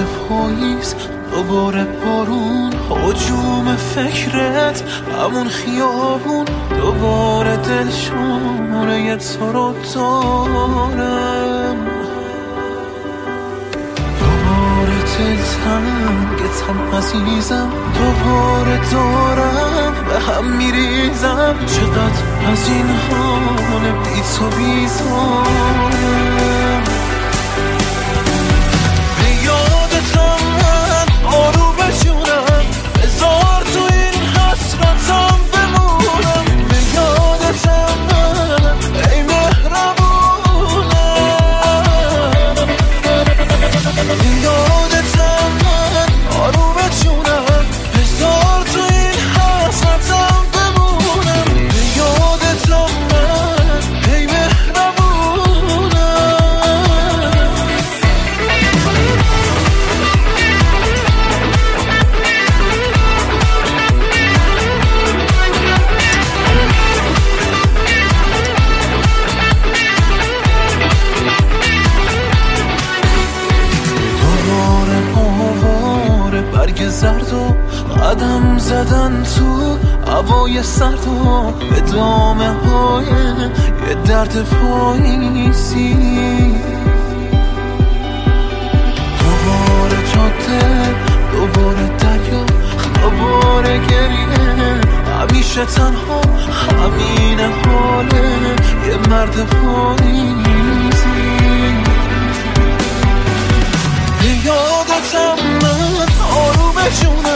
پاییز دوباره بارون، هجوم فکرت همون خیابون، دوباره دلشونه تو رو دارم، دوباره دلتنگتم عزیزم، دوباره دارم به هم میریزم، چقدر از این حال بی تو بیزارم. به یادتم من آروم بجونم، بذار تو این حسرتم بمونم، به یادتم من ای مهربونم، به یادتم من آروم بجونم، بذار تو این حسرتم بمونم، به یادتم من ای مهربونم. دوباره آواره برگ زرد و قدم زدن تو هوای سرد و ادامه های یه درد پاییزی، دوباره جاده، دوباره دریا، دوباره گریه، همیشه تنها، همین حاله یه مرد پاییزی. به یادتم من آروم جونم،